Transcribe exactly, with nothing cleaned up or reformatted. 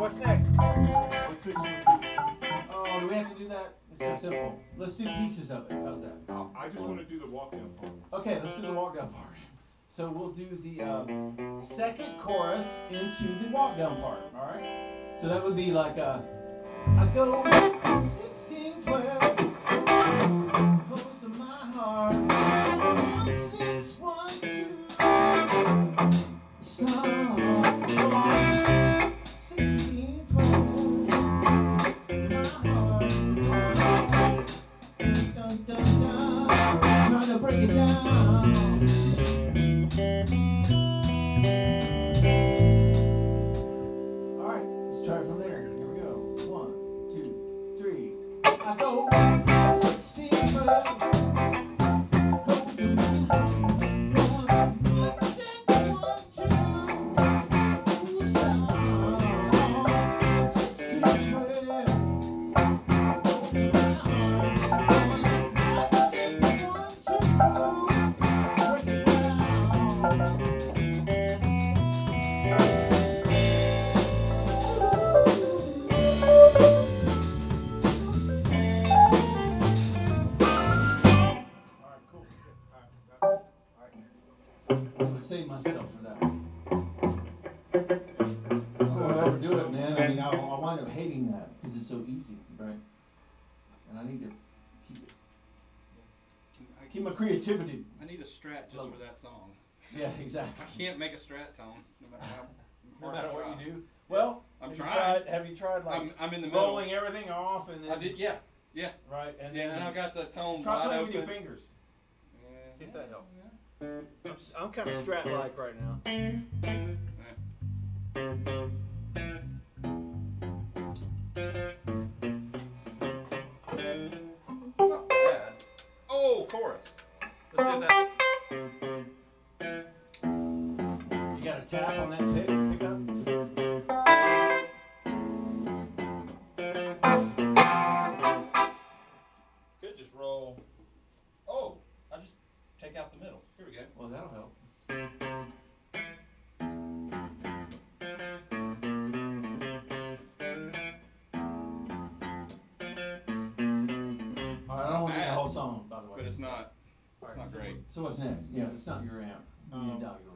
what's next? Let's fix one too. Oh, do we have to do that? It's so simple. Let's do pieces of it. How's that? I'll- I just want to do the walk down part. Okay, let's do the walk down part. So we'll do the uh, second chorus into the walk down part. All right. So that would be like a. I go sixteen twelve. Close to my heart. One six one two. Stop. Sixteen twelve. My heart. Dun, dun, dun. Trying to break it down. Alright, let's try from there. Here we go. One, two, three. I go sixteen twelve. Go to my heart. Six, one, two. Ooh, sound. Sixteen twelve. Go to my heart. Six, one, two. Break it down. Save myself for that one. I don't want to overdo it, man. I mean, I, I wind up hating that because it's so easy, right? And I need to keep it, I keep my guess creativity. I need a strat just for that song. Yeah, exactly. I can't make a strat tone no matter how No hard I matter what try. you do. Well, I'm have trying. You tried, have you tried like I'm, I'm in the middle. rolling everything off and then I did, yeah, yeah, right and yeah, then and I got the tone try wide playing open. with your fingers. Yeah, See if that helps. yeah. I'm, s- I'm kind of strat-like right now. Not bad. Oh, chorus. Let's see if that. You got a tap on that pick, pickup? Could just roll. Oh, I just take out the middle. Here we go. Well, that'll help. All right, I don't want to do the whole song, by the way. But it's not. It's not great. So what's next? Yeah, it's not your amp. You need to Um, dial your